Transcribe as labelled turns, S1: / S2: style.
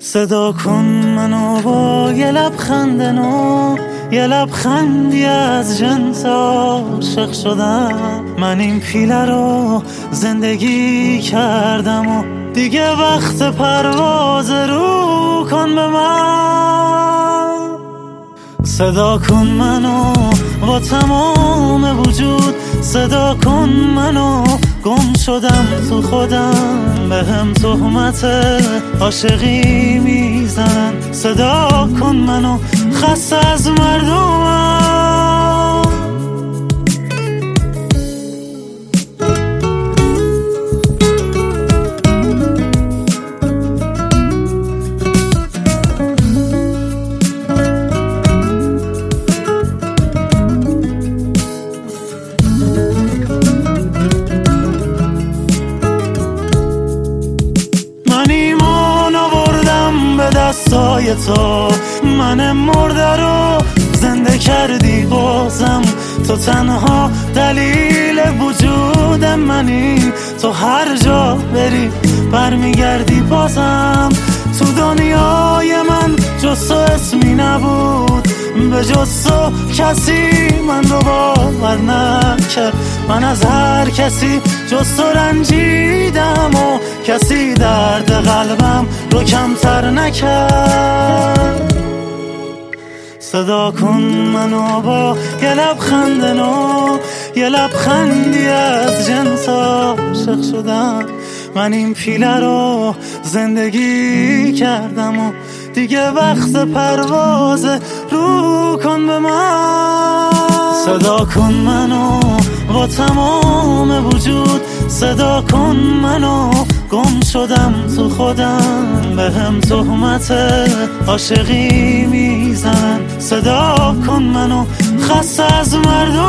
S1: صدا کن منو با یه لبخند نو، یه لبخندی از جنس عاشق شدم. من این پیله رو زندگی کردم و دیگه وقت پرواز، رو کن به من. صدا کن منو با تمام وجود، صدا کن منو گم شدم تو خودم، به هم تهمت عاشقی میزنن. صدا کن منو خسته از مردمم. دستای تو من مرده رو زنده کردی، بازم تو تنها دلیل وجود منی. تو هر جا بری برمیگردی بازم. تو دنیای من جز تو اسمی نبود، به جز تو کسی من رو باور نکرد. من از هر کسی جز تو رنجیدم و کسی درد قلبم رو کمتر نکرد. صدا کن منو با یه لبخند نو، یه لبخندی از جنس عاشق شدم. من این پیله رو زندگی کردم و دیگه وقت پرواز، رو کن به من. صدا کن منو با تمام وجود، صدا کن منو گم شدم تو خودم، به هم تهمت عاشقی میزنن. صدا کن منو خسته از مردم.